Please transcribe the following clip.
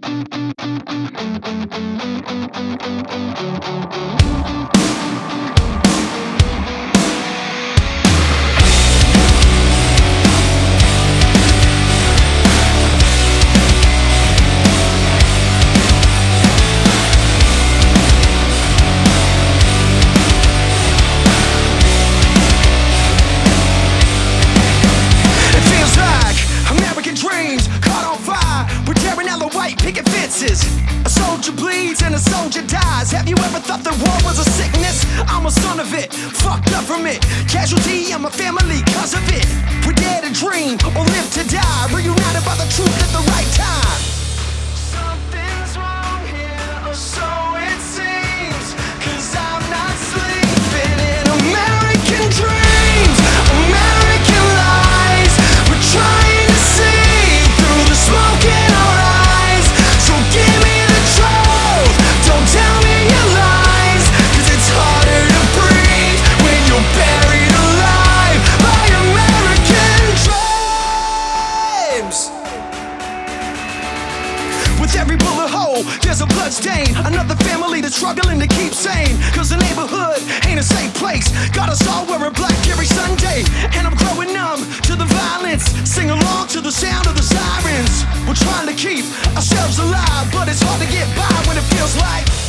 Picket fences. A soldier bleeds and a soldier dies. Have you ever thought that war was a sickness? I'm a son of it, fucked up from it. Casualty of my family cause of it. We dare to dream or live to die, reunited by the truth at the right time. Something's wrong here, or so it seems, cause I'm not sleeping in American dreams, American lies. We're trying to see through the smoke in our eyes. So give me the truth, don't tell me your lies, cause it's harder to breathe when you're buried alive by American dreams. With every bullet hole, there's a blood stain. Another family that's struggling to keep sane, cause the neighborhood ain't a safe place. Got us all wearing black every Sunday, and I'm growing numb to the violence. Sing along to the sound of the sirens. We're trying to keep ourselves alive, but it's hard to get by when it feels like